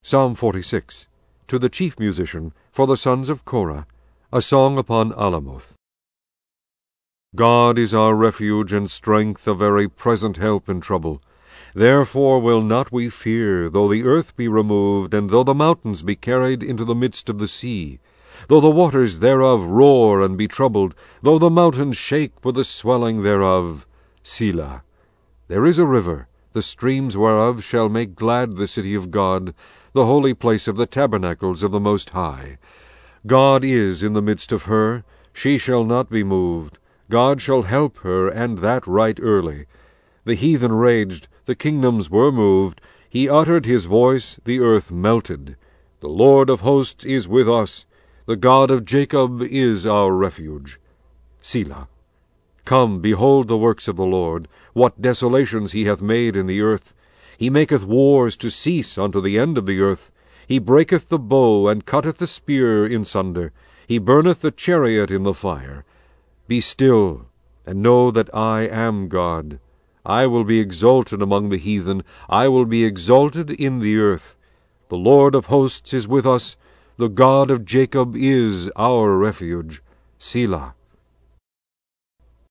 Psalm 46. To the chief musician, for the sons of Korah, a song upon Alamoth. God is our refuge and strength, a very present help in trouble. Therefore will not we fear, though the earth be removed, and though the mountains be carried into the midst of the sea, though the waters thereof roar and be troubled, though the mountains shake with the swelling thereof. Selah. There is a river, the streams whereof shall make glad the city of God, the holy place of the tabernacles of the Most High. God is in the midst of her, she shall not be moved. God shall help her, and that right early. The heathen raged, the kingdoms were moved. He uttered his voice, the earth melted. The Lord of hosts is with us. The God of Jacob is our refuge. Selah. Come, behold the works of the Lord, what desolations he hath made in the earth. He maketh wars to cease unto the end of the earth. He breaketh the bow, and cutteth the spear in sunder. He burneth the chariot in the fire. Be still, and know that I am God. I will be exalted among the heathen. I will be exalted in the earth. The Lord of hosts is with us. The God of Jacob is our refuge. Selah.